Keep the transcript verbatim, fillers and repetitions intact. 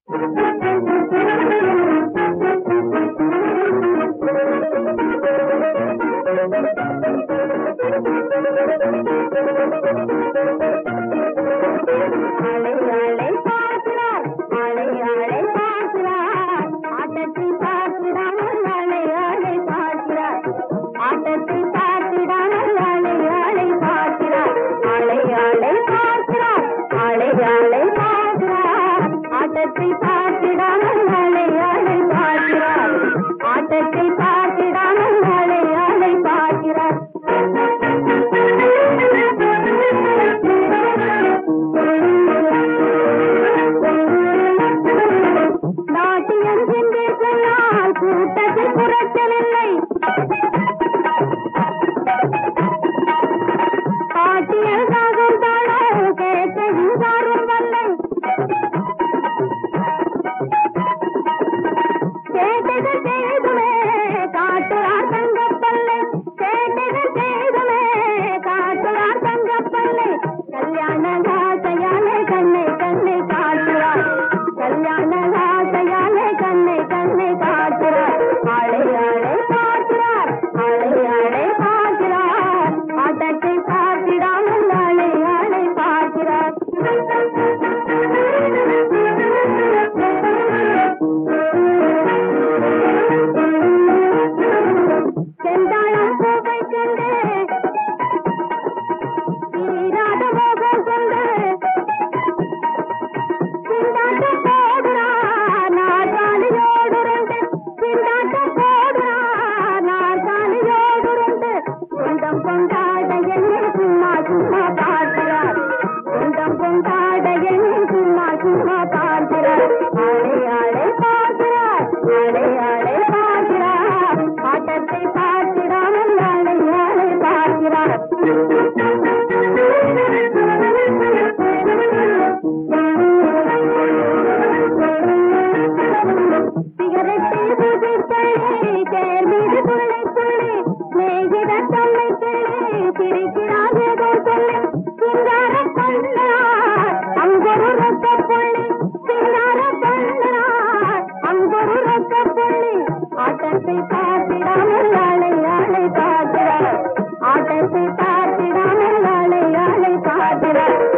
ஆட்டத்தை பார்த்திடாமல் அலையாளை பார்க்கிறார். ஆட்டத்தை பார்த்திடாமல் அலையாளை பார்க்கிறார். நாட்டியம் சென்று சொன்னால் கூட்டத்தில் குறைச்சல் இல்லை. பாட்டியல் தாகம் தாழ கேட்டதும் சாரும் வல்லை. கேட்டது செய்துமே காட்டுறார் தங்கப்பல்லை. கேட்டது செய்துமே காட்டுறார் தங்கப்பல்லை. கல்யாண ஆசையாலே கண்ணை கண்ணை காட்டுறார். கல்யாண ஆசையாலே கண்ணை கண்ணை காட்டுறார். ஆளை ஆளை பார்க்கிறார். ஆளை ஆளை பார்க்கிறார். ஆட்டத்தை பார்த்திடாமல் ஆளை ஆளை பார்க்கிறார். செந்தாழம் பூவை கண்டு தீராத மோகம் கொண்டு சிந்தாட்டம் போடுறார் நாற்காலியோடுருண்டு. சிந்தாட்டம் போடுறார் நாற்காலியோடுருண்டு. சொந்தம் கொண்டாட என்னை சும்மா சும்மா பார்க்கிறார். சொந்தம் கொண்டாட என்னை சும்மா சும்மா பார்க்கிறார். ஆளை ஆளை பார்க்கிறார். ஆளை ஆளை பார்க்கிறார். ஆட்டத்தை பார்த்திடாமல் ஆளை ஆளை பார்க்கிறார். சிகரெட்டில் புதுத்தள்ளி தேர் மீது துள்ளை துள்ளி மேகிட தொல்லை சொல்லி சிரிக்கிறார் ஏதோ சொல்லி. சிங்கார பண்ணார் அங்கொரு ரத்த புள்ளி. சிங்கார பண்ணார் அங்கொரு ரத்த புள்ளி. ஆட்டத்தை பார்த்திடாமல் ஆளை ஆளை பார்க்கிறார். ஆட்டத்தை பார்த்திடாமல் ஆளை ஆளை பார்க்கிறார்.